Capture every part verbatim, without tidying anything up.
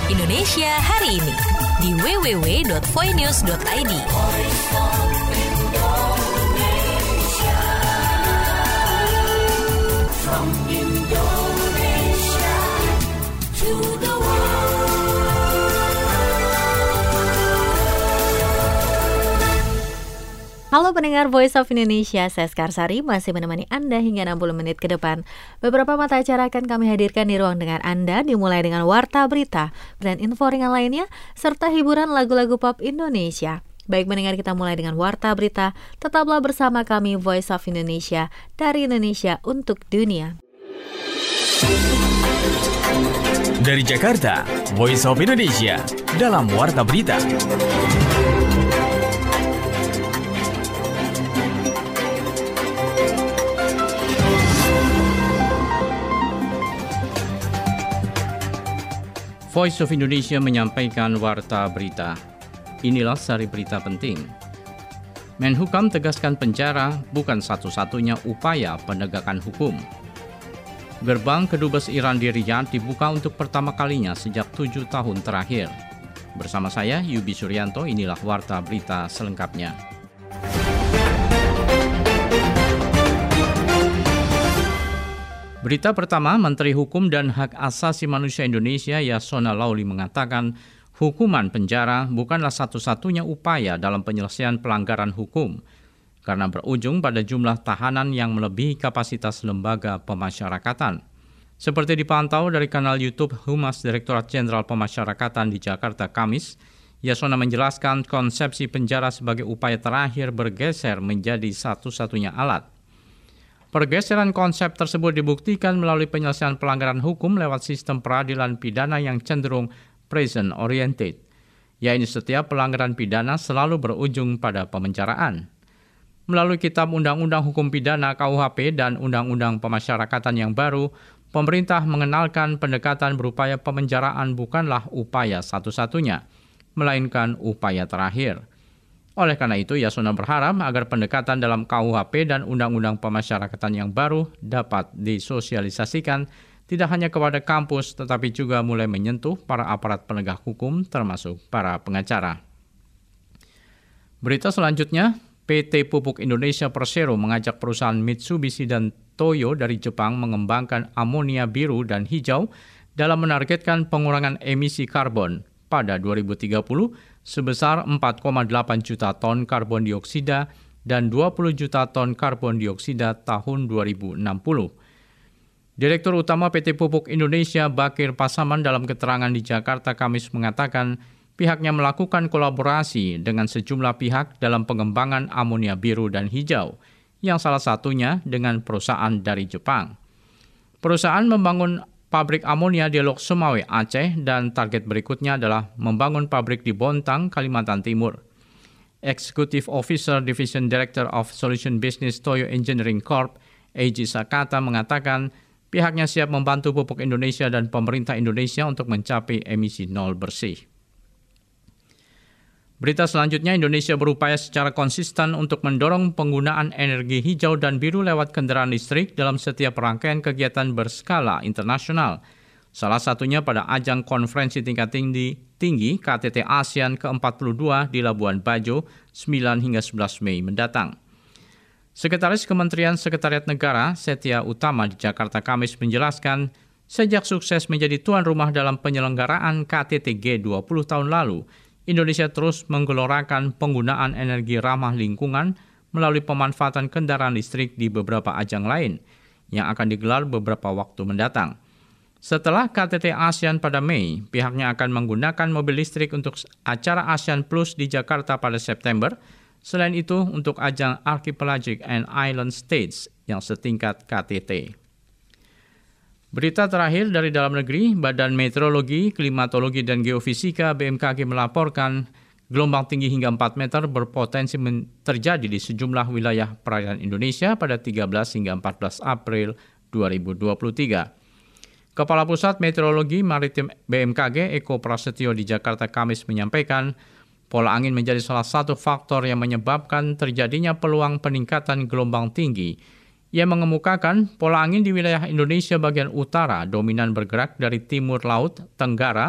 Indonesia hari ini di w w w dot voinews dot i d. From Indonesia to the Halo pendengar Voice of Indonesia, saya Skarsari masih menemani Anda hingga enam puluh menit ke depan. Beberapa mata acara akan kami hadirkan di ruang dengar Anda, dimulai dengan Warta Berita dan info ringan lainnya, serta hiburan lagu-lagu pop Indonesia. Baik mendengar, kita mulai dengan Warta Berita. Tetaplah bersama kami Voice of Indonesia, dari Indonesia untuk dunia. Dari Jakarta, Voice of Indonesia dalam Warta Berita. Voice of Indonesia menyampaikan Warta Berita. Inilah sari berita penting. Menhukam tegaskan penjara bukan satu-satunya upaya penegakan hukum. Gerbang kedubes Iran di Riyadh dibuka untuk pertama kalinya sejak tujuh tahun terakhir. Bersama saya, Yubi Suryanto, inilah Warta Berita selengkapnya. Berita pertama, Menteri Hukum dan Hak Asasi Manusia Indonesia Yasona Laoly mengatakan hukuman penjara bukanlah satu-satunya upaya dalam penyelesaian pelanggaran hukum karena berujung pada jumlah tahanan yang melebihi kapasitas lembaga pemasyarakatan. Seperti dipantau dari kanal YouTube Humas Direktorat Jenderal Pemasyarakatan di Jakarta Kamis, Yasona menjelaskan konsepsi penjara sebagai upaya terakhir bergeser menjadi satu-satunya alat. Pergeseran konsep tersebut dibuktikan melalui penyelesaian pelanggaran hukum lewat sistem peradilan pidana yang cenderung prison-oriented, yaitu setiap pelanggaran pidana selalu berujung pada pemenjaraan. Melalui Kitab Undang-Undang Hukum Pidana K U H P dan Undang-Undang Pemasyarakatan yang baru, pemerintah mengenalkan pendekatan berupaya pemenjaraan bukanlah upaya satu-satunya, melainkan upaya terakhir. Oleh karena itu, Yasona berharap agar pendekatan dalam K U H P dan Undang-Undang Pemasyarakatan yang baru dapat disosialisasikan tidak hanya kepada kampus, tetapi juga mulai menyentuh para aparat penegak hukum termasuk para pengacara. Berita selanjutnya, P T Pupuk Indonesia Persero mengajak perusahaan Mitsubishi dan Toyo dari Jepang mengembangkan amonia biru dan hijau dalam menargetkan pengurangan emisi karbon pada dua ribu tiga puluh sebesar empat koma delapan juta ton karbon dioksida dan dua puluh juta ton karbon dioksida tahun dua ribu enam puluh. Direktur Utama P T Pupuk Indonesia Bakir Pasaman dalam keterangan di Jakarta Kamis mengatakan pihaknya melakukan kolaborasi dengan sejumlah pihak dalam pengembangan amonia biru dan hijau, yang salah satunya dengan perusahaan dari Jepang. Perusahaan membangun pabrik amonia di Lok Sumawe, Aceh, dan target berikutnya adalah membangun pabrik di Bontang, Kalimantan Timur. Executive Officer Division Director of Solution Business Toyo Engineering Corp, Eiji Sakata, mengatakan pihaknya siap membantu pupuk Indonesia dan pemerintah Indonesia untuk mencapai emisi nol bersih. Berita selanjutnya, Indonesia berupaya secara konsisten untuk mendorong penggunaan energi hijau dan biru lewat kendaraan listrik dalam setiap rangkaian kegiatan berskala internasional. Salah satunya pada ajang konferensi tingkat tinggi, tinggi K T T ASEAN ke empat puluh dua di Labuan Bajo sembilan hingga sebelas Mei mendatang. Sekretaris Kementerian Sekretariat Negara Setia Utama di Jakarta Kamis menjelaskan, sejak sukses menjadi tuan rumah dalam penyelenggaraan K T T G dua puluh tahun lalu, Indonesia terus menggelorakan penggunaan energi ramah lingkungan melalui pemanfaatan kendaraan listrik di beberapa ajang lain yang akan digelar beberapa waktu mendatang. Setelah K T T ASEAN pada Mei, pihaknya akan menggunakan mobil listrik untuk acara ASEAN Plus di Jakarta pada September. Selain itu, untuk ajang Archipelagic and Island States yang setingkat K T T. Berita terakhir dari dalam negeri, Badan Meteorologi, Klimatologi, dan Geofisika B M K G melaporkan gelombang tinggi hingga empat meter berpotensi terjadi di sejumlah wilayah perairan Indonesia pada tiga belas hingga empat belas April dua ribu dua puluh tiga. Kepala Pusat Meteorologi Maritim B M K G Eko Prasetyo di Jakarta Kamis menyampaikan, pola angin menjadi salah satu faktor yang menyebabkan terjadinya peluang peningkatan gelombang tinggi. Ia mengemukakan pola angin di wilayah Indonesia bagian utara dominan bergerak dari timur laut, tenggara,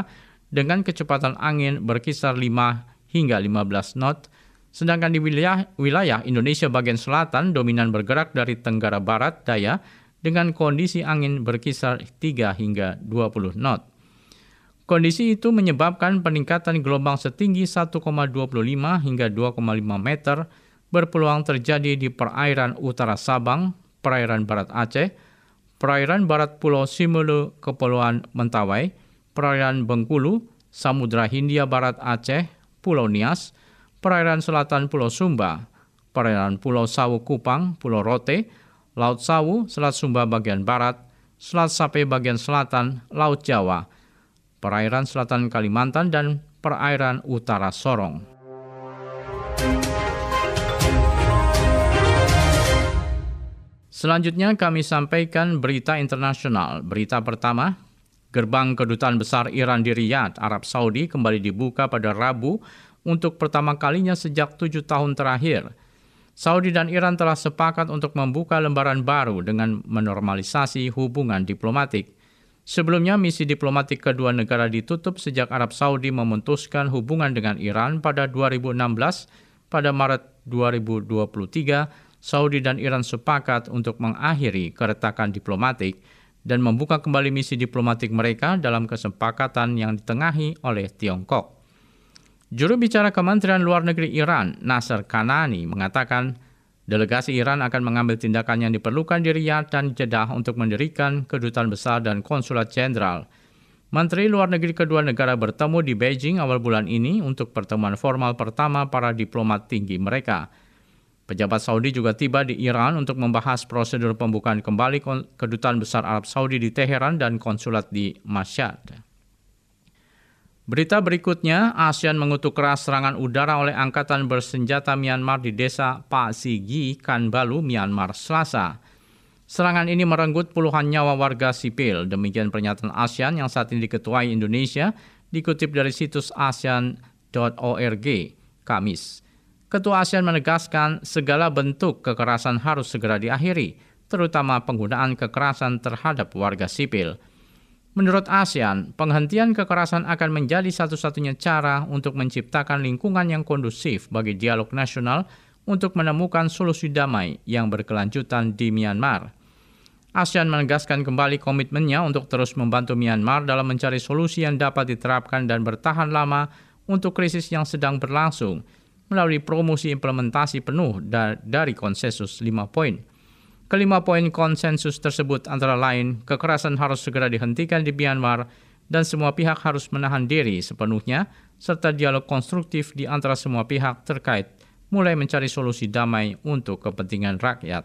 dengan kecepatan angin berkisar lima hingga lima belas knot, sedangkan di wilayah, wilayah Indonesia bagian selatan dominan bergerak dari tenggara barat daya dengan kondisi angin berkisar tiga hingga dua puluh knot. Kondisi itu menyebabkan peningkatan gelombang setinggi satu koma dua lima hingga dua koma lima meter berpeluang terjadi di perairan utara Sabang, perairan barat Aceh, perairan barat Pulau Simelu, Kepulauan Mentawai, perairan Bengkulu, Samudra Hindia Barat Aceh, Pulau Nias, perairan selatan Pulau Sumba, perairan Pulau Sawu Kupang, Pulau Rote, Laut Sawu, Selat Sumba bagian barat, Selat Sape bagian selatan, Laut Jawa, perairan selatan Kalimantan, dan perairan utara Sorong. Selanjutnya kami sampaikan berita internasional. Berita pertama, gerbang kedutaan besar Iran di Riyadh, Arab Saudi kembali dibuka pada Rabu untuk pertama kalinya sejak tujuh tahun terakhir. Saudi dan Iran telah sepakat untuk membuka lembaran baru dengan menormalisasi hubungan diplomatik. Sebelumnya, misi diplomatik kedua negara ditutup sejak Arab Saudi memutuskan hubungan dengan Iran pada dua ribu enam belas. Pada Maret dua ribu dua puluh tiga, Saudi dan Iran sepakat untuk mengakhiri keretakan diplomatik dan membuka kembali misi diplomatik mereka dalam kesepakatan yang ditengahi oleh Tiongkok. Juru bicara Kementerian Luar Negeri Iran, Nasser Kanani, mengatakan delegasi Iran akan mengambil tindakan yang diperlukan di Riyadh dan Jeddah untuk mendirikan kedutaan besar dan konsulat jenderal. Menteri Luar Negeri kedua negara bertemu di Beijing awal bulan ini untuk pertemuan formal pertama para diplomat tinggi mereka. Pejabat Saudi juga tiba di Iran untuk membahas prosedur pembukaan kembali kedutaan besar Arab Saudi di Teheran dan konsulat di Mashhad. Berita berikutnya, ASEAN mengutuk keras serangan udara oleh Angkatan Bersenjata Myanmar di desa Pasigi, Kanbalu, Myanmar, Selasa. Serangan ini merenggut puluhan nyawa warga sipil. Demikian pernyataan ASEAN yang saat ini diketuai Indonesia, dikutip dari situs asean dot org, Kamis. Ketua ASEAN menegaskan segala bentuk kekerasan harus segera diakhiri, terutama penggunaan kekerasan terhadap warga sipil. Menurut ASEAN, penghentian kekerasan akan menjadi satu-satunya cara untuk menciptakan lingkungan yang kondusif bagi dialog nasional untuk menemukan solusi damai yang berkelanjutan di Myanmar. ASEAN menegaskan kembali komitmennya untuk terus membantu Myanmar dalam mencari solusi yang dapat diterapkan dan bertahan lama untuk krisis yang sedang berlangsung melalui promosi implementasi penuh da- dari konsensus lima poin. Kelima poin konsensus tersebut antara lain, kekerasan harus segera dihentikan di Myanmar dan semua pihak harus menahan diri sepenuhnya, serta dialog konstruktif di antara semua pihak terkait mulai mencari solusi damai untuk kepentingan rakyat.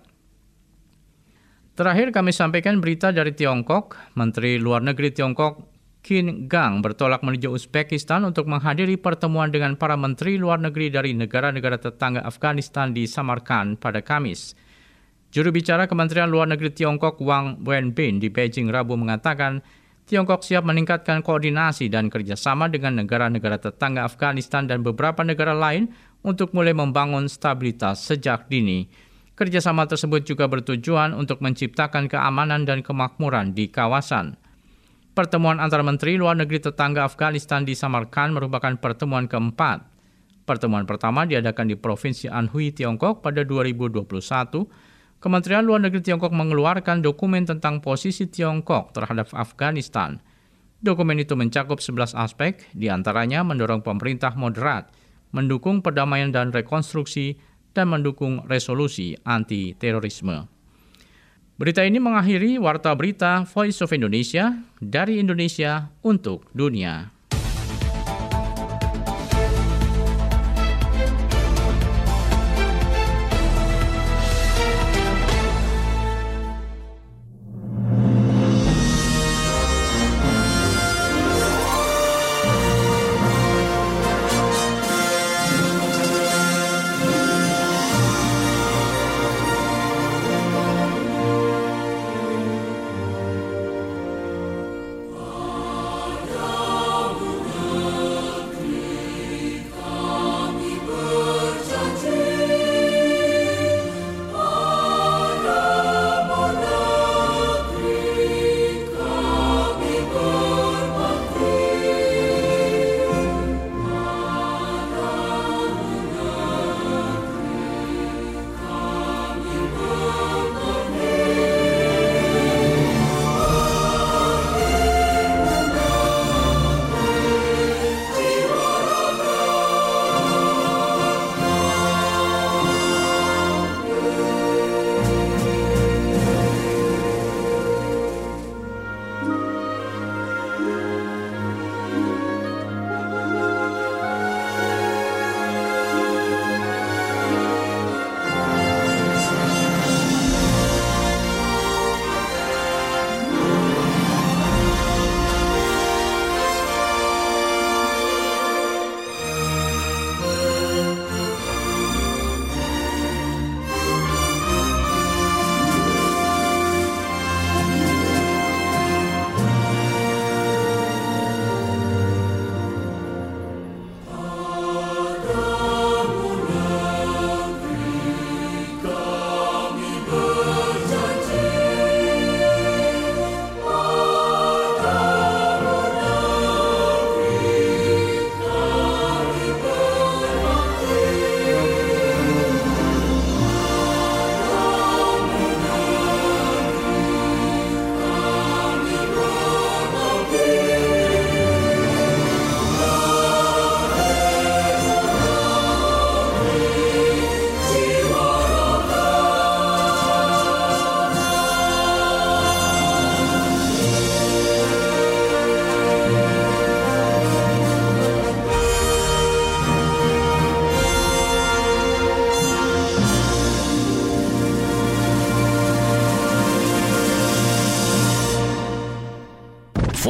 Terakhir kami sampaikan berita dari Tiongkok. Menteri Luar Negeri Tiongkok Qin Gang bertolak menuju Uzbekistan untuk menghadiri pertemuan dengan para menteri luar negeri dari negara-negara tetangga Afghanistan di Samarkand pada Kamis. Juru bicara Kementerian Luar Negeri Tiongkok Wang Wenbin di Beijing Rabu mengatakan Tiongkok siap meningkatkan koordinasi dan kerjasama dengan negara-negara tetangga Afghanistan dan beberapa negara lain untuk mulai membangun stabilitas sejak dini. Kerjasama tersebut juga bertujuan untuk menciptakan keamanan dan kemakmuran di kawasan. Pertemuan antara Menteri Luar Negeri tetangga Afghanistan di Samarkand merupakan pertemuan keempat. Pertemuan pertama diadakan di Provinsi Anhui, Tiongkok pada dua ribu dua puluh satu. Kementerian Luar Negeri Tiongkok mengeluarkan dokumen tentang posisi Tiongkok terhadap Afghanistan. Dokumen itu mencakup sebelas aspek, diantaranya mendorong pemerintah moderat, mendukung perdamaian dan rekonstruksi, dan mendukung resolusi anti-terorisme. Berita ini mengakhiri Warta Berita Voice of Indonesia dari Indonesia untuk dunia.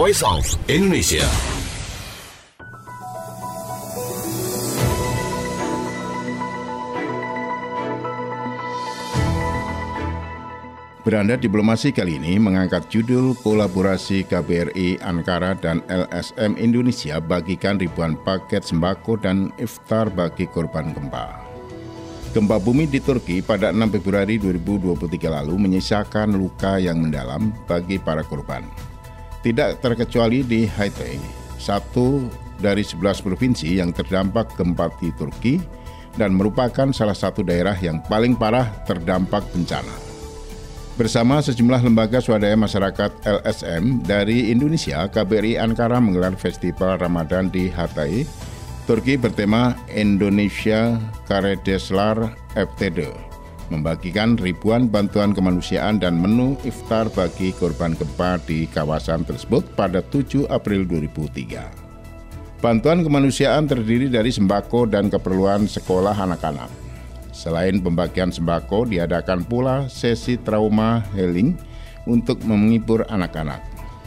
Voice of Indonesia. Beranda Diplomasi kali ini mengangkat judul kolaborasi K B R I Ankara dan L S M Indonesia bagikan ribuan paket sembako dan iftar bagi korban gempa. Gempa bumi di Turki pada enam Februari dua ribu dua puluh tiga lalu menyisakan luka yang mendalam bagi para korban. Tidak terkecuali di Hatay, satu dari sebelas provinsi yang terdampak gempa di Turki dan merupakan salah satu daerah yang paling parah terdampak bencana. Bersama sejumlah lembaga swadaya masyarakat L S M dari Indonesia, K B R I Ankara menggelar festival Ramadan di Hatay, Turki bertema Indonesia Karedeslar F T D, membagikan ribuan bantuan kemanusiaan dan menu iftar bagi korban gempa di kawasan tersebut pada tujuh April dua ribu tiga. Bantuan kemanusiaan terdiri dari sembako dan keperluan sekolah anak-anak. Selain pembagian sembako, diadakan pula sesi trauma healing untuk menghibur anak-anak.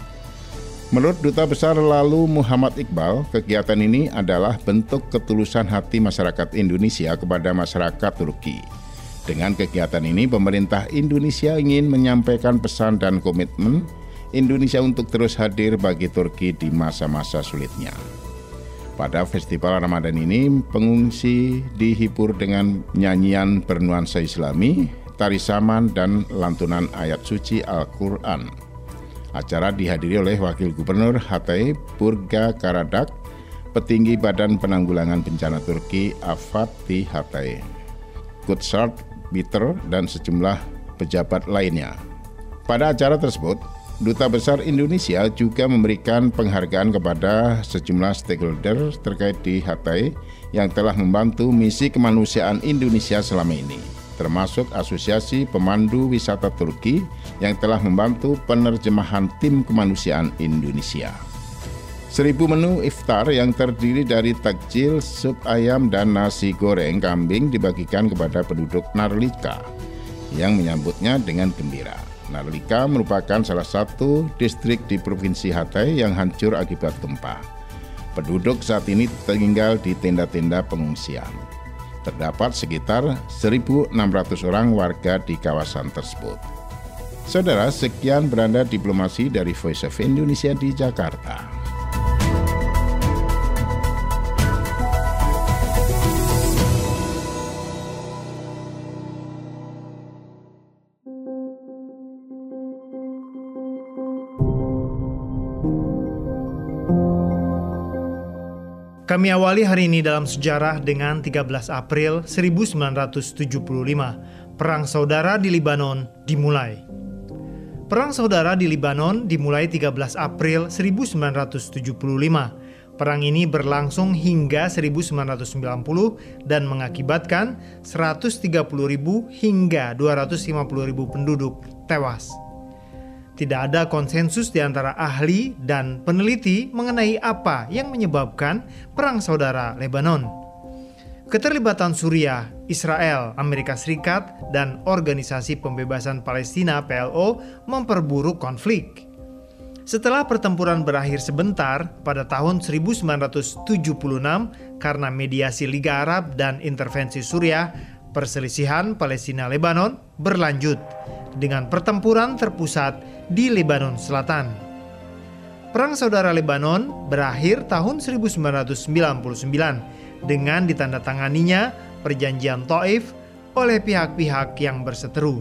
Menurut Duta Besar Lalu Muhammad Iqbal, kegiatan ini adalah bentuk ketulusan hati masyarakat Indonesia kepada masyarakat Turki. Dengan kegiatan ini, pemerintah Indonesia ingin menyampaikan pesan dan komitmen Indonesia untuk terus hadir bagi Turki di masa-masa sulitnya. Pada festival Ramadan ini, pengungsi dihibur dengan nyanyian bernuansa Islami, tari saman, dan lantunan ayat suci Al-Quran. Acara dihadiri oleh Wakil Gubernur Hatay, Burga Karadak, petinggi Badan Penanggulangan Bencana Turki, AFAD di Hatay, Kutsart Bitter, dan sejumlah pejabat lainnya. Pada acara tersebut, Duta Besar Indonesia juga memberikan penghargaan kepada sejumlah stakeholder terkait di Hatay yang telah membantu misi kemanusiaan Indonesia selama ini, termasuk Asosiasi Pemandu Wisata Turki yang telah membantu penerjemahan tim kemanusiaan Indonesia. Seribu menu iftar yang terdiri dari takjil, sup ayam, dan nasi goreng kambing dibagikan kepada penduduk Narlika yang menyambutnya dengan gembira. Narlika merupakan salah satu distrik di Provinsi Hatay yang hancur akibat gempa. Penduduk saat ini tinggal di tenda-tenda pengungsian. Terdapat sekitar seribu enam ratus orang warga di kawasan tersebut. Saudara, sekian Beranda Diplomasi dari Voice of Indonesia di Jakarta. Kami awali hari ini dalam sejarah dengan tiga belas April seribu sembilan ratus tujuh puluh lima, Perang Saudara di Libanon dimulai. Perang Saudara di Libanon dimulai tiga belas April seribu sembilan ratus tujuh puluh lima. Perang ini berlangsung hingga seribu sembilan ratus sembilan puluh dan mengakibatkan seratus tiga puluh ribu hingga dua ratus lima puluh ribu penduduk tewas. Tidak ada konsensus di antara ahli dan peneliti mengenai apa yang menyebabkan Perang Saudara Lebanon. Keterlibatan Suriah, Israel, Amerika Serikat, dan Organisasi Pembebasan Palestina P L O memperburuk konflik. Setelah pertempuran berakhir sebentar pada tahun seribu sembilan ratus tujuh puluh enam karena mediasi Liga Arab dan intervensi Suriah, perselisihan Palestina-Lebanon berlanjut dengan pertempuran terpusat di Lebanon Selatan. Perang Saudara Lebanon berakhir tahun seribu sembilan ratus sembilan puluh sembilan dengan ditandatanganinya Perjanjian Taif oleh pihak-pihak yang berseteru.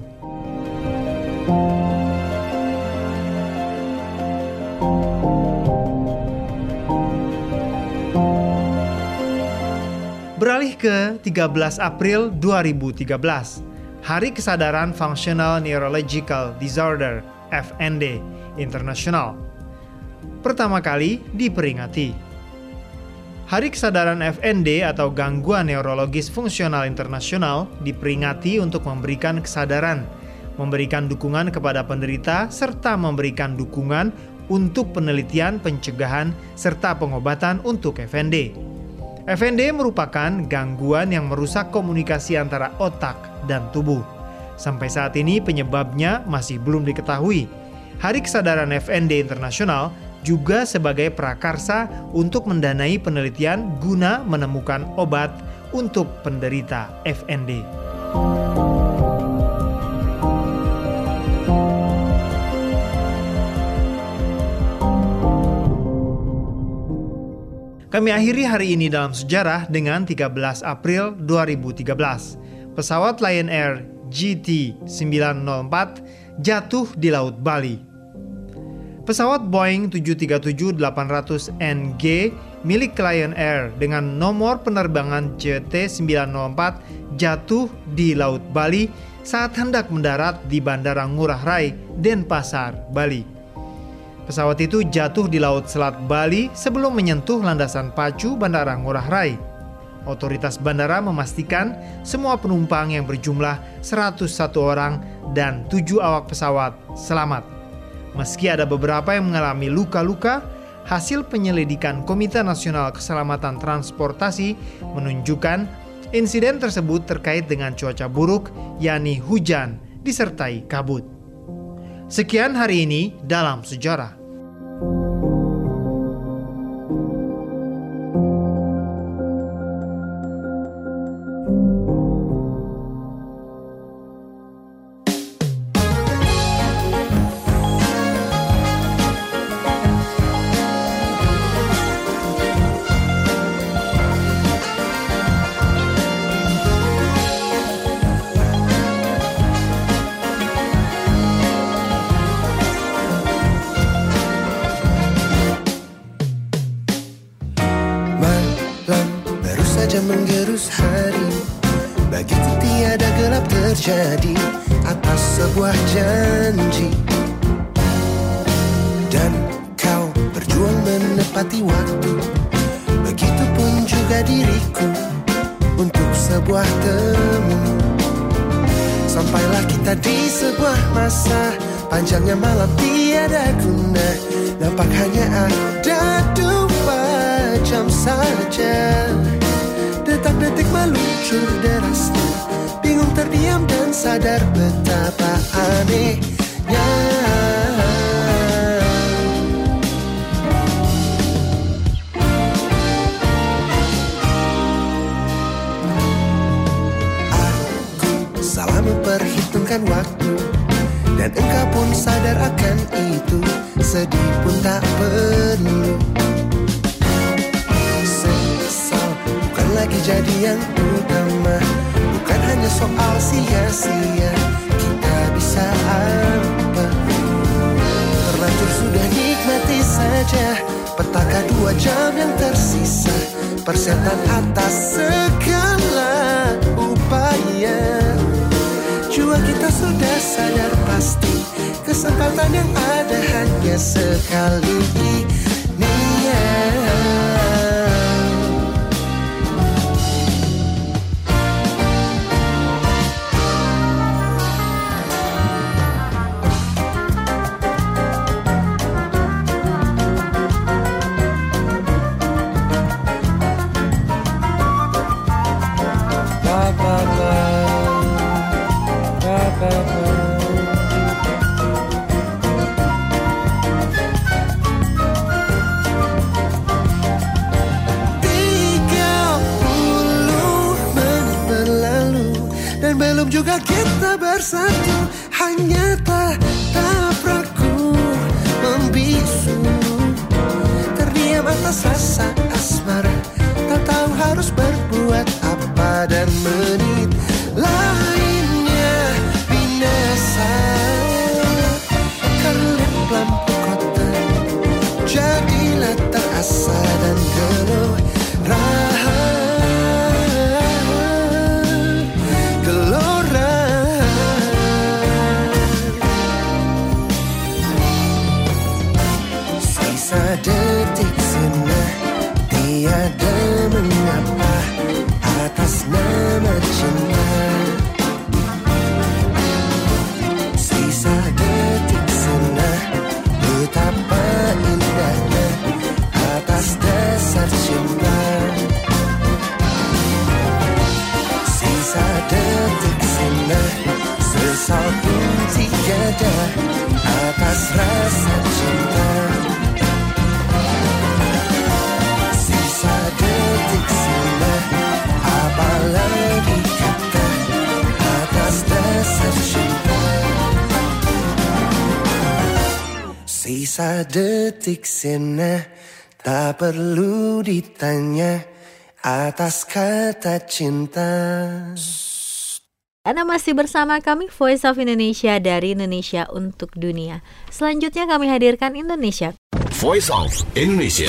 Beralih ke tiga belas April dua ribu tiga belas, Hari Kesadaran Functional Neurological Disorder F N D Internasional pertama kali diperingati. Hari Kesadaran F N D atau Gangguan Neurologis Fungsional Internasional diperingati untuk memberikan kesadaran, memberikan dukungan kepada penderita, serta memberikan dukungan untuk penelitian, pencegahan, serta pengobatan untuk F N D. F N D merupakan gangguan yang merusak komunikasi antara otak dan tubuh. Sampai saat ini penyebabnya masih belum diketahui. Hari Kesadaran F N D Internasional juga sebagai prakarsa untuk mendanai penelitian guna menemukan obat untuk penderita F N D. Kami akhiri hari ini dalam sejarah dengan tiga belas April dua ribu tiga belas. Pesawat Lion Air G T sembilan nol empat jatuh di Laut Bali. Pesawat Boeing tujuh tiga tujuh delapan ratus N G milik Lion Air dengan nomor penerbangan J T sembilan nol empat jatuh di Laut Bali saat hendak mendarat di Bandara Ngurah Rai, Denpasar, Bali. Pesawat itu jatuh di Laut Selat Bali sebelum menyentuh landasan pacu Bandara Ngurah Rai. Otoritas bandara memastikan semua penumpang yang berjumlah seratus satu orang dan tujuh awak pesawat selamat. Meski ada beberapa yang mengalami luka-luka, hasil penyelidikan Komite Nasional Keselamatan Transportasi menunjukkan insiden tersebut terkait dengan cuaca buruk, yakni hujan disertai kabut. Sekian hari ini dalam sejarah. Menggerus hari, begitu tiada gelap terjadi atas sebuah janji. Dan kau berjuang menepati waktu, begitupun juga diriku untuk sebuah temu. Sampailah kita di sebuah masa, panjangnya malam tiada guna, nampak hanya ada dua jam saja. Detak-detik meluncur derasnya, bingung terdiam dan sadar betapa anehnya. Aku salah memperhitungkan waktu, dan engkau pun sadar akan itu, sedih pun tak perlu. Lagi jadi yang utama, bukan hanya soal sia-sia, kita bisa apa? Terlanjur sudah nikmati saja petaka dua jam yang tersisa, persetan atas segala upaya. Jua kita sudah sadar pasti, kesempatan yang ada hanya sekali ini ya. Belum juga kita bersatu, hanya tatap ragu membisu, terdiam atas rasa asmara, tak tahu harus berbuat apa, dan menit lainnya binasa. Kerlip lampu kota jadilah tak asa dan geloh raha. Detik senah tiada mengapa atas nama cinta. Sisa detik senah betapa indahnya atas dasar cinta. Sisa detik senah sesal pun tiada atas rasa cinta. Kisah detik sena tak perlu ditanya atas kata cinta. Anda masih bersama kami Voice of Indonesia dari Indonesia untuk Dunia. Selanjutnya kami hadirkan Indonesia. Voice of Indonesia.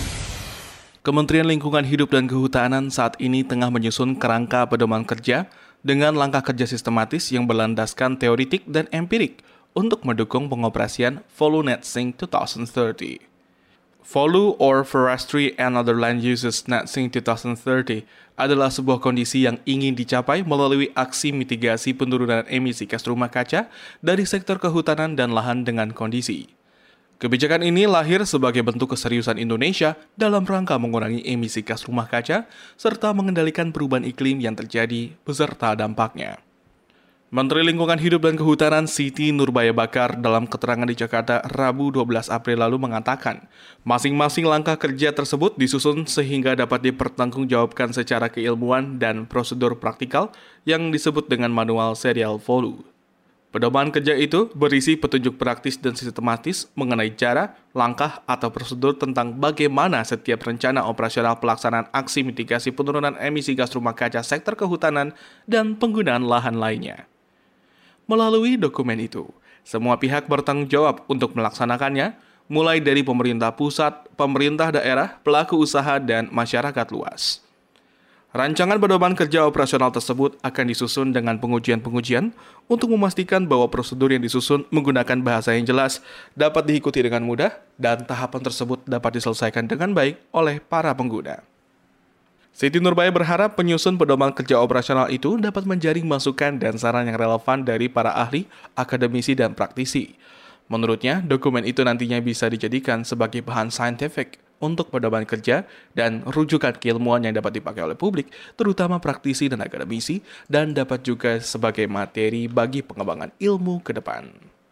Kementerian Lingkungan Hidup dan Kehutanan saat ini tengah menyusun kerangka pedoman kerja dengan langkah kerja sistematis yang berlandaskan teoritik dan empirik untuk mendukung pengoperasian Volu NetSync dua ribu tiga puluh. Volu or Forestry and Other Land Uses NetSync dua ribu tiga puluh adalah sebuah kondisi yang ingin dicapai melalui aksi mitigasi penurunan emisi gas rumah kaca dari sektor kehutanan dan lahan dengan kondisi. Kebijakan ini lahir sebagai bentuk keseriusan Indonesia dalam rangka mengurangi emisi gas rumah kaca serta mengendalikan perubahan iklim yang terjadi beserta dampaknya. Menteri Lingkungan Hidup dan Kehutanan Siti Nurbaya Bakar dalam keterangan di Jakarta Rabu dua belas April lalu mengatakan, masing-masing langkah kerja tersebut disusun sehingga dapat dipertanggungjawabkan secara keilmuan dan prosedur praktikal yang disebut dengan manual serial Volu. Pedoman kerja itu berisi petunjuk praktis dan sistematis mengenai cara, langkah, atau prosedur tentang bagaimana setiap rencana operasional pelaksanaan aksi mitigasi penurunan emisi gas rumah kaca sektor kehutanan dan penggunaan lahan lainnya. Melalui dokumen itu, semua pihak bertanggung jawab untuk melaksanakannya, mulai dari pemerintah pusat, pemerintah daerah, pelaku usaha, dan masyarakat luas. Rancangan pedoman kerja operasional tersebut akan disusun dengan pengujian-pengujian untuk memastikan bahwa prosedur yang disusun menggunakan bahasa yang jelas, dapat diikuti dengan mudah, dan tahapan tersebut dapat diselesaikan dengan baik oleh para pengguna. Siti Nurbaya berharap penyusun pedoman kerja operasional itu dapat menjaring masukan dan saran yang relevan dari para ahli, akademisi, dan praktisi. Menurutnya, dokumen itu nantinya bisa dijadikan sebagai bahan saintifik untuk pedoman kerja dan rujukan keilmuan yang dapat dipakai oleh publik, terutama praktisi dan akademisi, dan dapat juga sebagai materi bagi pengembangan ilmu ke depan.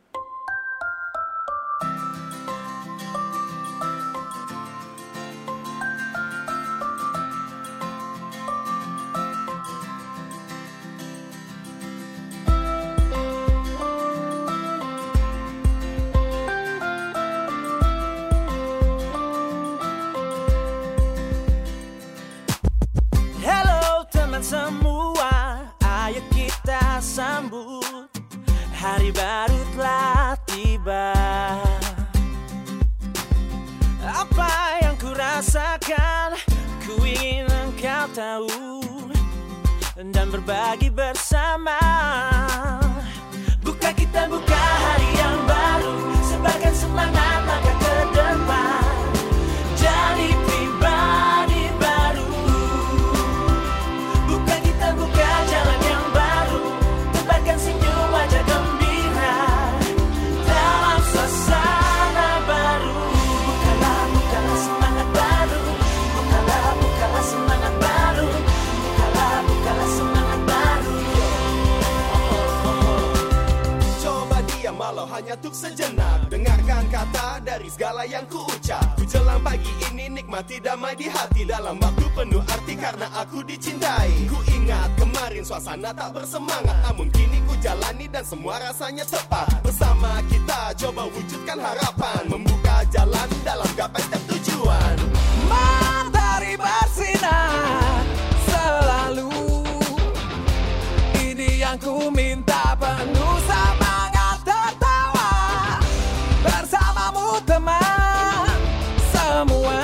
Semua, ayo kita sambut, hari baru telah tiba. Apa yang ku rasakan, ku ingin engkau tahu, dan berbagi bersama. Buka kita buka hari yang baru, sebagai semangat langkah ke depan. Jadi pribadi baru. Buka kita buka jalan yang baru, tebarkan senyum wajah gembira dalam suasana baru. Bukalah, bukalah semangat baru. Bukalah, bukalah semangat baru. Bukalah, bukalah semangat baru. Coba diam walau hanya tuk sejenak, dengarkan kata dari segala yang ku ucap. Ku jelang pagi ini nikmati damai di hati, dalam waktu penuh arti karena aku dicintai. Ku ingat kemarin suasana tak bersemangat, namun kini ku jalani dan semua rasanya tepat. Bersama kita coba wujudkan harapan, membuka jalan dalam gapai setiap tujuan. Matahari bersinar selalu, ini yang ku minta, penuh semangat tertawa bersamamu teman semua.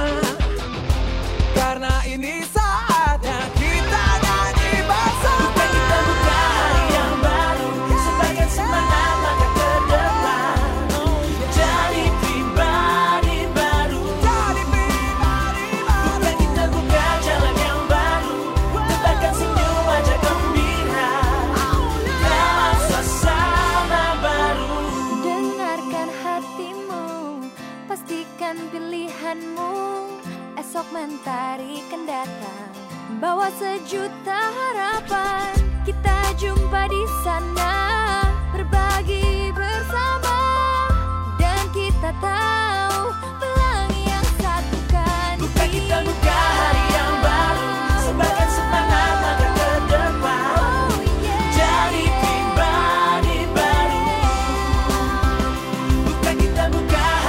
Karena ini saatnya kita nyanyi bersama. Buka kita buka hari yang baru, sebagai semangat langkah ke depan. Jadi pribadi baru. Jadi pribadi baru. Buka kita buka jalan yang baru, tebarkan senyum wajah gembira dalam suasana baru. Dengarkan hatimu, pastikan pilihanmu. Esok mentari kan datang, bawa sejuta harapan. Kita jumpa di sana, berbagi bersama, dan kita tahu pelangi yang satukan. Buka kita buka hari yang baru, sebagai semangat langkah ke depan. Oh, yeah. Jadi pribadi baru. Buka kita buka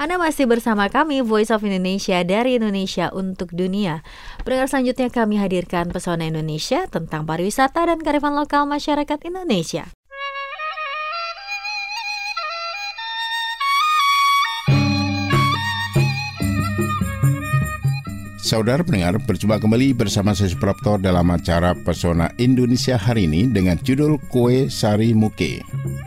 Anda masih bersama kami, Voice of Indonesia dari Indonesia untuk Dunia. Pendengar, selanjutnya kami hadirkan Pesona Indonesia tentang pariwisata dan kearifan lokal masyarakat Indonesia. Saudara pendengar, berjumpa kembali bersama saya Suprapto dalam acara Pesona Indonesia hari ini dengan judul Kue Sari Muke.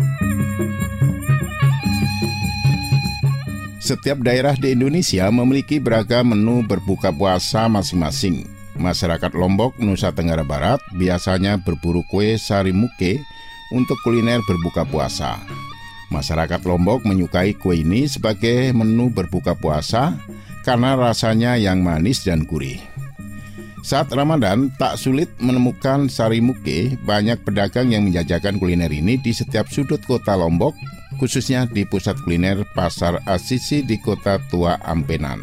Setiap daerah di Indonesia memiliki beragam menu berbuka puasa masing-masing. Masyarakat Lombok, Nusa Tenggara Barat biasanya berburu kue sari muke untuk kuliner berbuka puasa. Masyarakat Lombok menyukai kue ini sebagai menu berbuka puasa karena rasanya yang manis dan gurih. Saat Ramadan, tak sulit menemukan sari muke. Banyak pedagang yang menjajakan kuliner ini di setiap sudut kota Lombok, khususnya di pusat kuliner Pasar Asisi di Kota Tua Ampenan.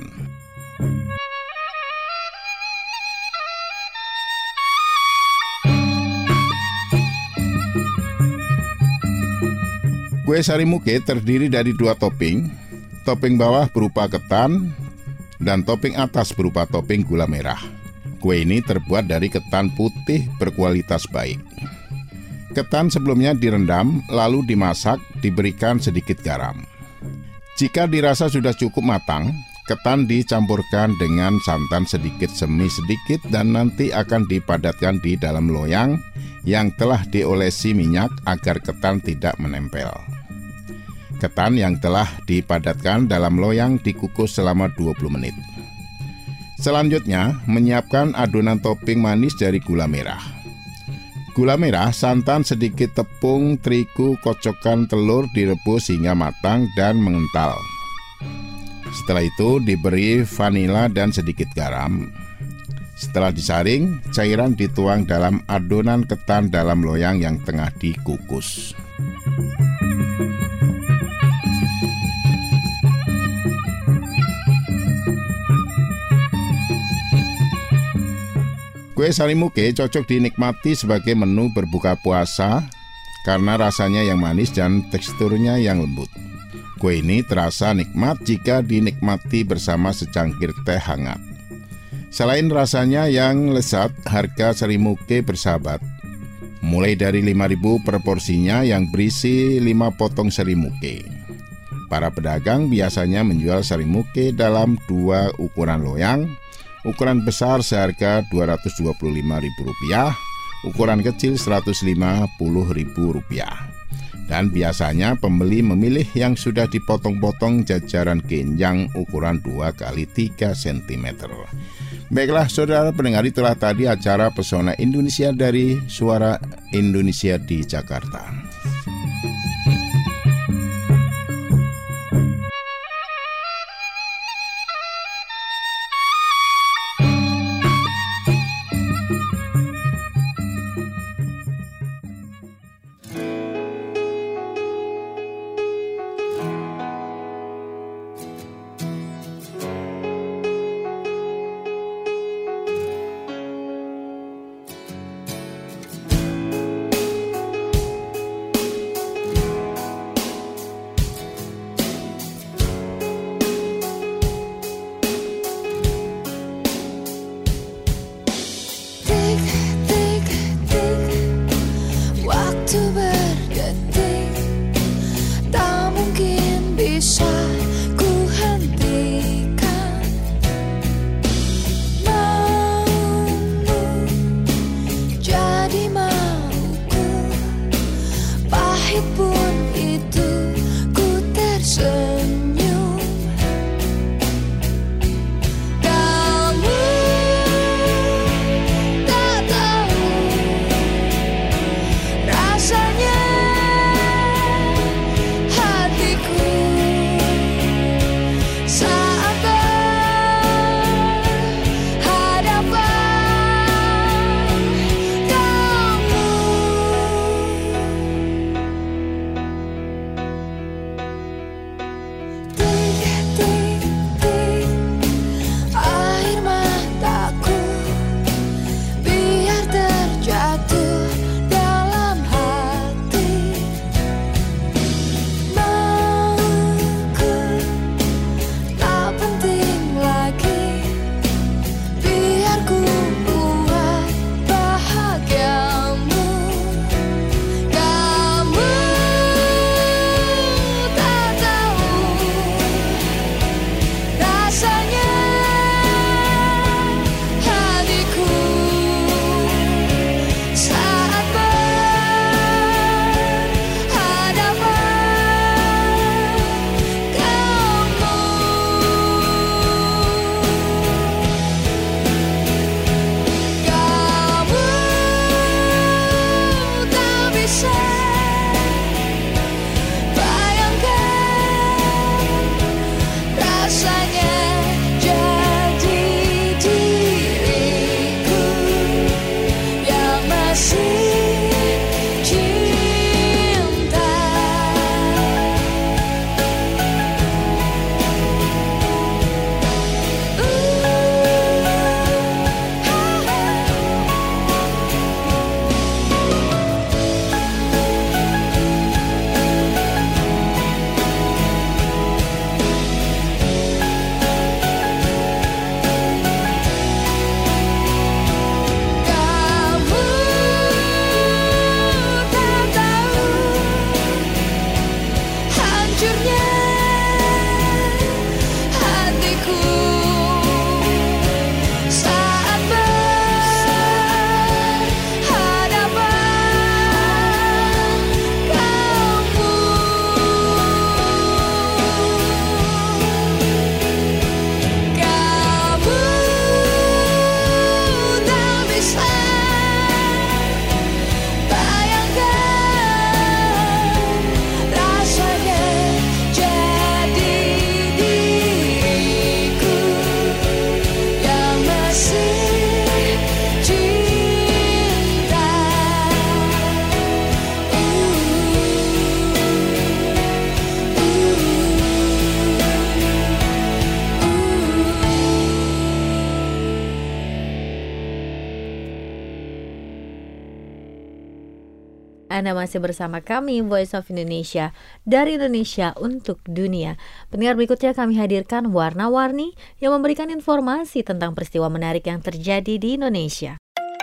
Kue sari muke terdiri dari dua topping. Topping bawah berupa ketan dan topping atas berupa topping gula merah. Kue ini terbuat dari ketan putih berkualitas baik. Ketan sebelumnya direndam, lalu dimasak, diberikan sedikit garam. Jika dirasa sudah cukup matang, ketan dicampurkan dengan santan sedikit semi sedikit dan nanti akan dipadatkan di dalam loyang yang telah diolesi minyak agar ketan tidak menempel. Ketan yang telah dipadatkan dalam loyang dikukus selama dua puluh menit. Selanjutnya, menyiapkan adonan topping manis dari gula merah. Gula merah, santan, sedikit tepung terigu, kocokan telur direbus hingga matang dan mengental. Setelah itu diberi vanila dan sedikit garam. Setelah disaring, cairan dituang dalam adonan ketan dalam loyang yang tengah dikukus. Kue sari muke cocok dinikmati sebagai menu berbuka puasa karena rasanya yang manis dan teksturnya yang lembut. Kue ini terasa nikmat jika dinikmati bersama secangkir teh hangat. Selain rasanya yang lezat, harga sari muke bersahabat. Mulai dari lima ribu per porsinya yang berisi lima potong sari muke. Para pedagang biasanya menjual sari muke dalam dua ukuran loyang. Ukuran besar seharga dua ratus dua puluh lima ribu rupiah, ukuran kecil seratus lima puluh ribu rupiah. Dan biasanya pembeli memilih yang sudah dipotong-potong jajaran genjang ukuran dua kali tiga sentimeter. Baiklah saudara pendengar, itulah tadi acara Pesona Indonesia dari Suara Indonesia di Jakarta. Anda masih bersama kami Voice of Indonesia, dari Indonesia untuk dunia. Pendengar, berikutnya kami hadirkan warna-warni yang memberikan informasi tentang peristiwa menarik yang terjadi di Indonesia.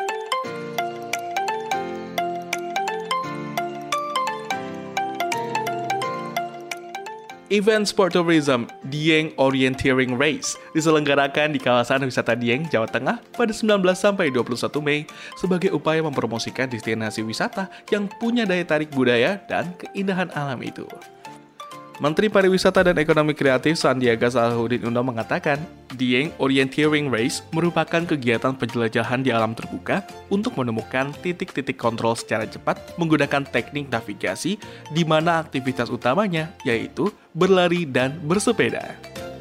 Event Sport Tourism Dieng Orienteering Race diselenggarakan di kawasan wisata Dieng, Jawa Tengah pada sembilan belas sampai dua puluh satu Mei sebagai upaya mempromosikan destinasi wisata yang punya daya tarik budaya dan keindahan alam itu. Menteri Pariwisata dan Ekonomi Kreatif Sandiaga Salahuddin Uno mengatakan, Dieng Orienteering Race merupakan kegiatan penjelajahan di alam terbuka untuk menemukan titik-titik kontrol secara cepat menggunakan teknik navigasi di mana aktivitas utamanya yaitu berlari dan bersepeda.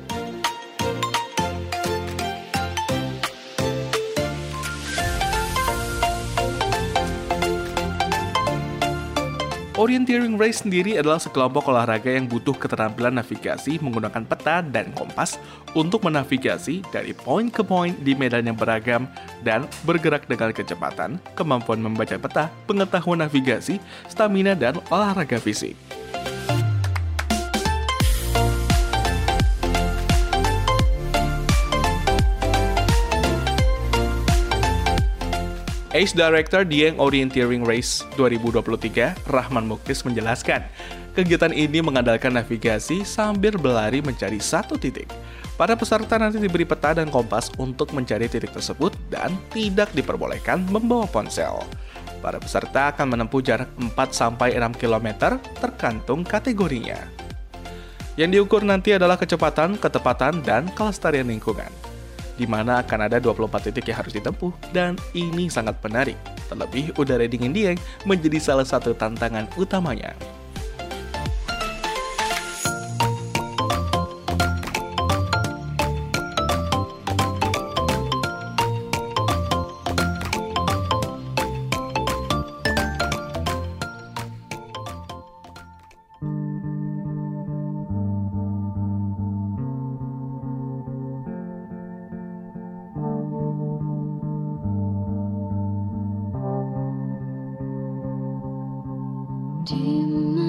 Orienteering Race sendiri adalah sekelompok olahraga yang butuh keterampilan navigasi menggunakan peta dan kompas untuk menavigasi dari poin ke poin di medan yang beragam dan bergerak dengan kecepatan, kemampuan membaca peta, pengetahuan navigasi, stamina, dan olahraga fisik. Ace Director Dieng Orienteering Race dua ribu dua puluh tiga, Rahman Muktis menjelaskan, kegiatan ini mengandalkan navigasi sambil berlari mencari satu titik. Para peserta nanti diberi peta dan kompas untuk mencari titik tersebut dan tidak diperbolehkan membawa ponsel. Para peserta akan menempuh jarak empat sampai enam kilometer tergantung kategorinya. Yang diukur nanti adalah kecepatan, ketepatan, dan kelestarian lingkungan, di mana akan ada dua puluh empat titik yang harus ditempuh, dan ini sangat menarik. Terlebih, udara dingin Dieng menjadi salah satu tantangan utamanya. Di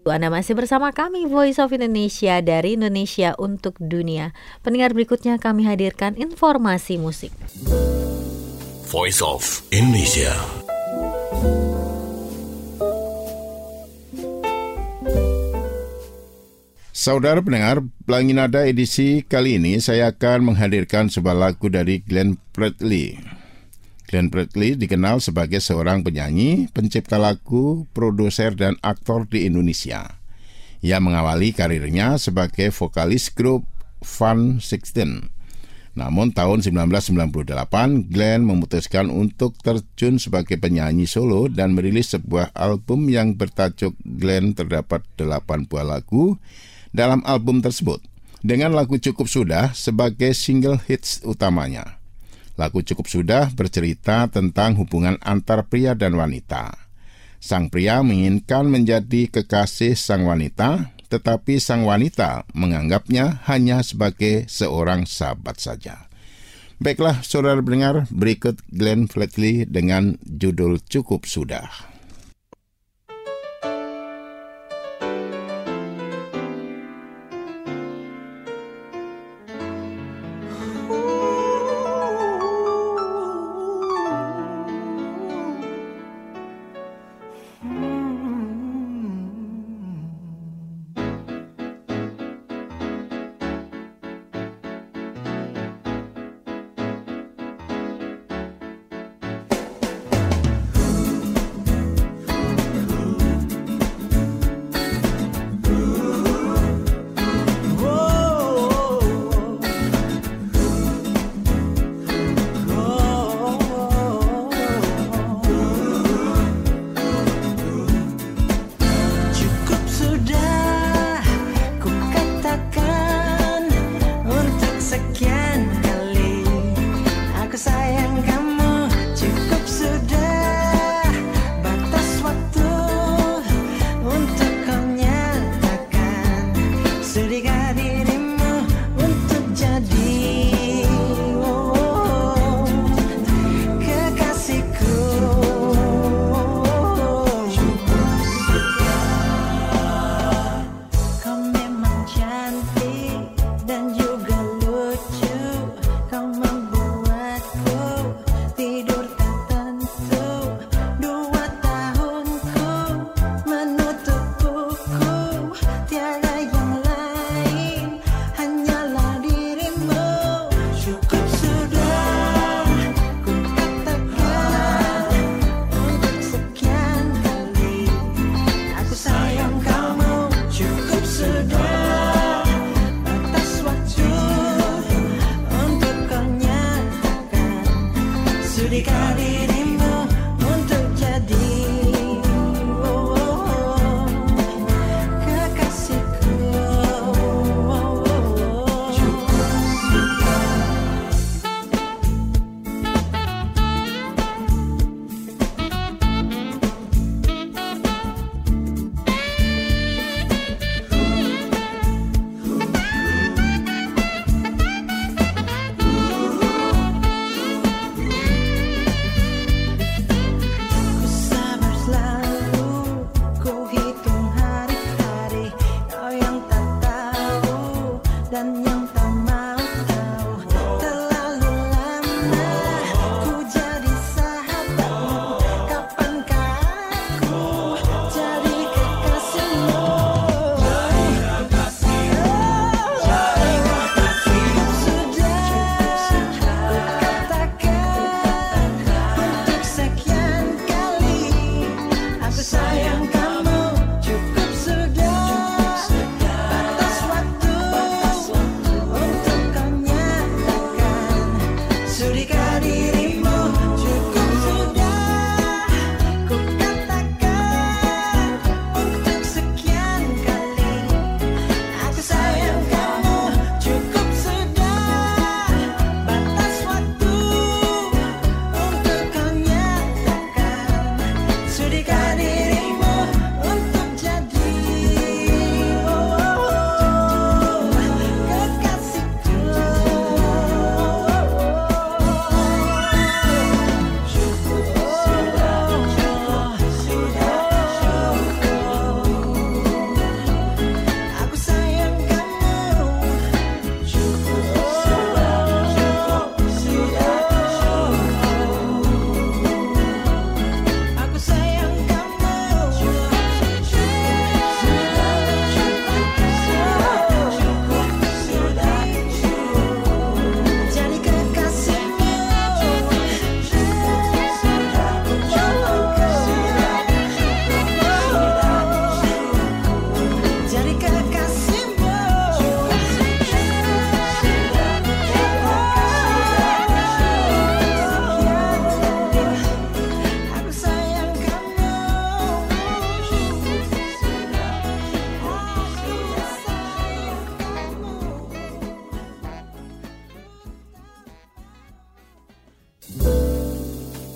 Anda masih bersama kami Voice of Indonesia dari Indonesia untuk Dunia. Pendengar, berikutnya kami hadirkan informasi musik. Voice of Indonesia. Saudara pendengar, Pelangi Nada edisi kali ini saya akan menghadirkan sebuah lagu dari Glenn Fredly. Glenn Fredly dikenal sebagai seorang penyanyi, pencipta lagu, produser, dan aktor di Indonesia. Ia mengawali karirnya sebagai vokalis grup Fun sixteen. Namun tahun sembilan belas sembilan puluh delapan, Glenn memutuskan untuk terjun sebagai penyanyi solo dan merilis sebuah album yang bertajuk Glenn. Terdapat delapan buah lagu dalam album tersebut, dengan lagu Cukup Sudah sebagai single hits utamanya. Lagu Cukup Sudah bercerita tentang hubungan antar pria dan wanita. Sang pria menginginkan menjadi kekasih sang wanita, tetapi sang wanita menganggapnya hanya sebagai seorang sahabat saja. Baiklah, saudara pendengar, berikut Glenn Fredly dengan judul Cukup Sudah. Cukup sudah, batas waktu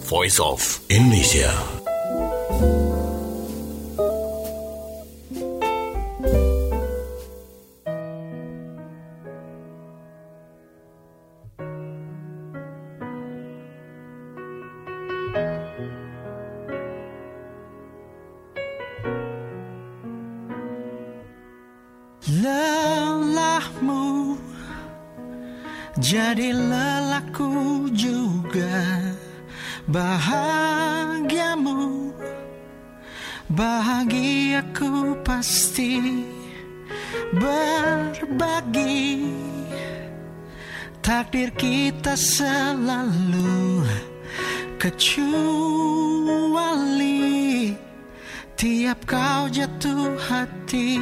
Voice of Indonesia. Lelahmu jadi lelahku juga, bahagiamu bahagiaku pasti berbagi. Takdir kita selalu kecuali tiap kau jatuh hati.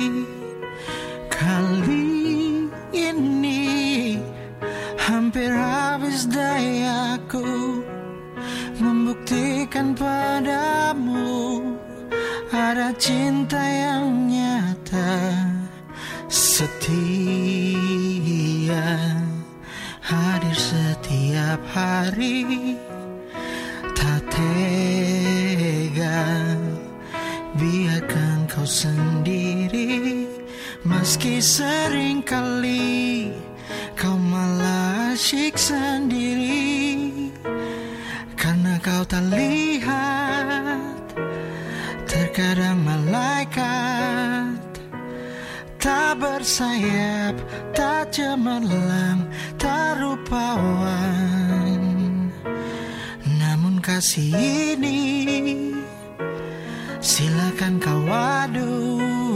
Kali ini hampir habis dayaku membuktikan padamu ada cinta yang nyata, setia, hadir setiap hari. Tak tega biarkan kau sendiri, meski sering kali kau malah asyik sendiri. Karena kau tak lihat, terkadang malaikat tak bersayap, tak cemerlang, tak rupawan. Namun kasih ini silakan kau adu,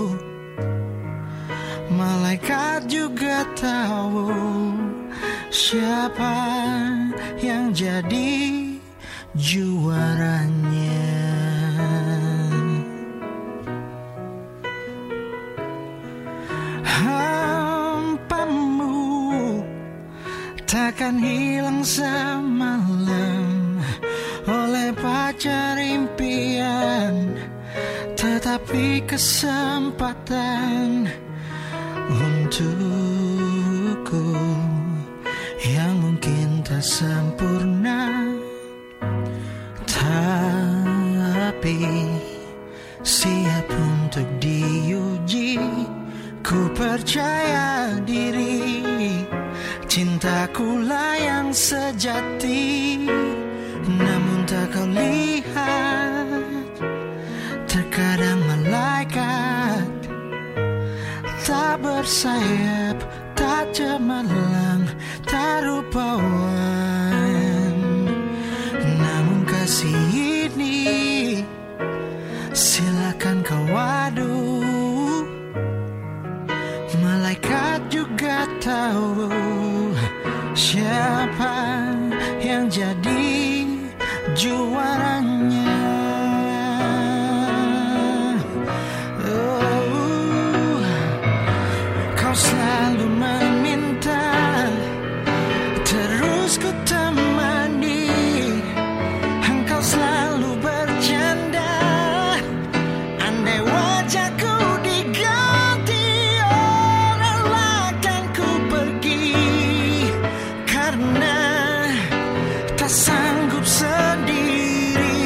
malaikat juga tahu siapa yang jadi juaranya. Hampamu takkan hilang semalam oleh pacar impian, tetapi kesempatan untukku yang mungkin tak sempurna, tapi siap untuk diuji. Ku percaya diri, cintakulah yang sejati. Namun tak kau lihat, terkadang malaikat tak bersayap, tak cemerlang, tak rupawan. Namun kasih ini silakan kau adu, malaikat juga tahu siapa yang jadi juaranya. Oh, kau selalu meminta, terus ku temani. Engkau selalu bercanda, andai wajahku diganti, oh relakan ku pergi. Karena tak sanggup sendiri.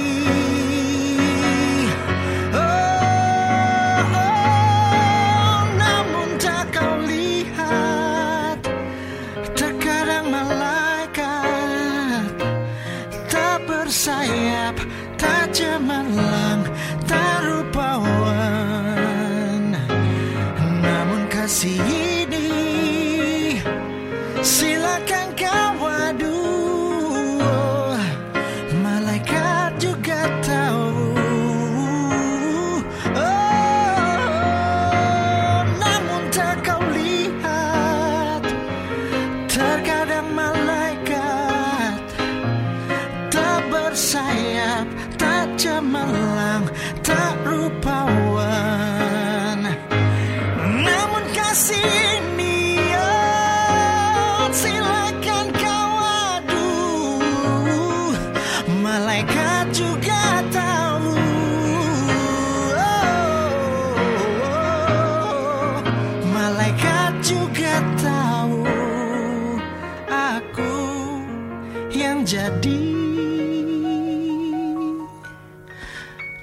Oh, oh, namun tak kau lihat, terkadang malaikat tak bersayap, tak cemerlang, tak rupawan. Namun kasih ini silakan kau adu, malaikat juga tahu. Oh, namun tak kau lihat, terkadang malaikat tak bersayap, tak cemerlang, tak rupawan. Namun kasih ini, oh, silakan kau adu, malaikat juga tahu. Oh, malaikat juga tahu aku yang jadi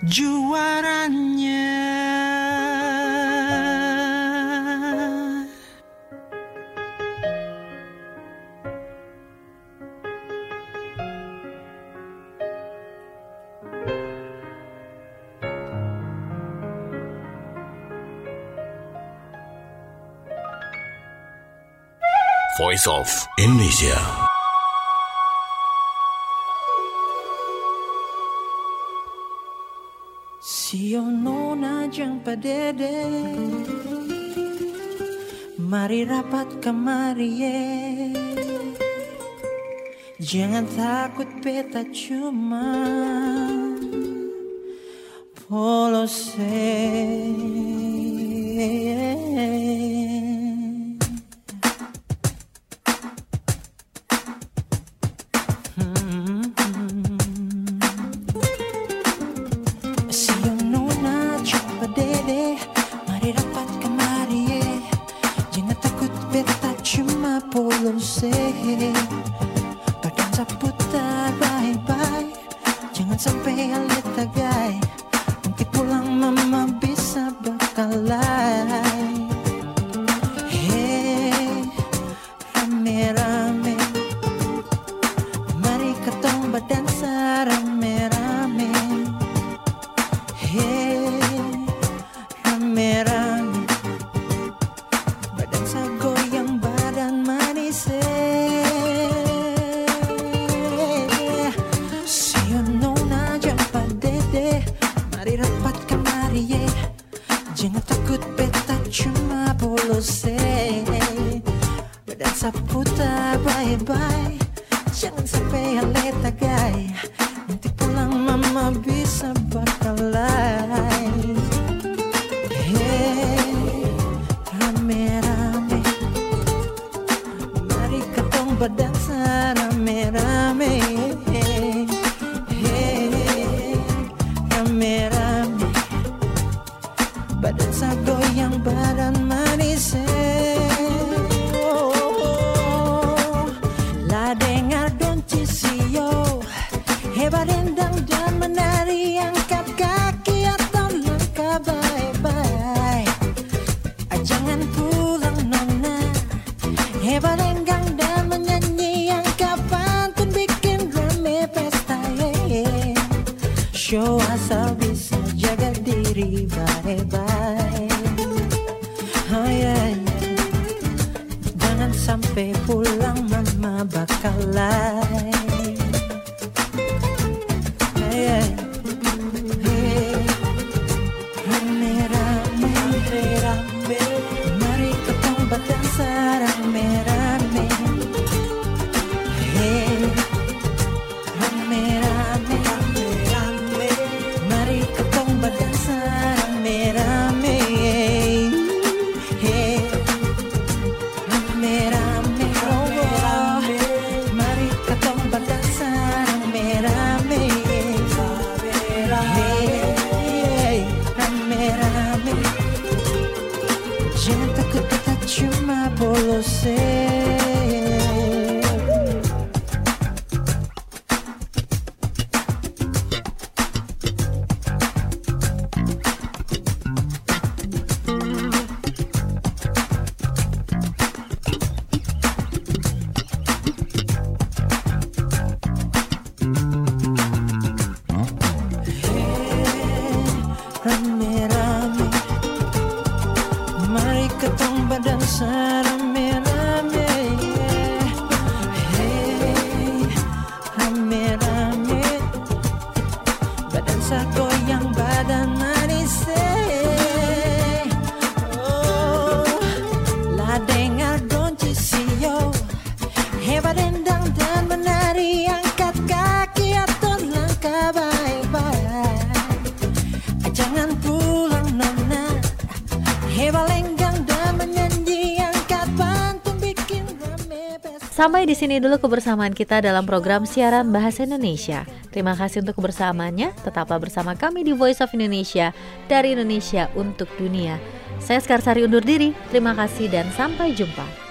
juaranya. Voice of Indonesia. Sio nona jang padede, mari rapat kemari ye. Jangan takut beta cuma polose. Badan seputar bye-bye, jangan sampai alit tagai. Nanti pulang mama bisa bakalai. Hey, rame-rame, mari ketong berdansa rame-rame. Hey, rame-rame, berdansa goyang badan manis. Jangan takut beta cuma polose. Berdansa putar bye-bye, jangan sampai alet tagai. Nanti pulang mama bisa bakalai. Hey, rame-rame, mari ketong berdansa rame-rame. Hey, rame-rame, badan goyang badan manis. Oh, oh, la dengar don cisio, hebat endang dan menari, angkat kaki atau langkah bye-bye. Jangan pulang nona, hebat enggang dan menyanyi, angkat pantun bikin rame pesta. Yeah. Show asal bisa jaga diri bye-bye. Oh yeah, yeah. Jangan sampai pulang mama bakalai. Yeah. Hey, rame-rame, rame, mari ketong berdansa rame-rame. Hey, rame-rame, rame, mari ketong berdansa rame-rame. Hey, rame-rame, rame, mari ketong berdansa rame-rame. Hey, rame-rame, jangan takut kita cuma polose. Rame-rame, mari ketong berdansa rame-rame. Hey, rame-rame, berdansa goyang badan manis. Oh, la dengar don cisio, hebat endang dan menari, angkat kaki atau langkah bye-bye. Jangan pulang nona, hebat lenggang dan menyanyi, angkat pantun bikin rame pesta. Sampai di sini dulu kebersamaan kita dalam program siaran Bahasa Indonesia. Terima kasih untuk kebersamaannya. Tetaplah bersama kami di Voice of Indonesia, dari Indonesia untuk dunia. Saya Sekarsari undur diri. Terima kasih dan sampai jumpa.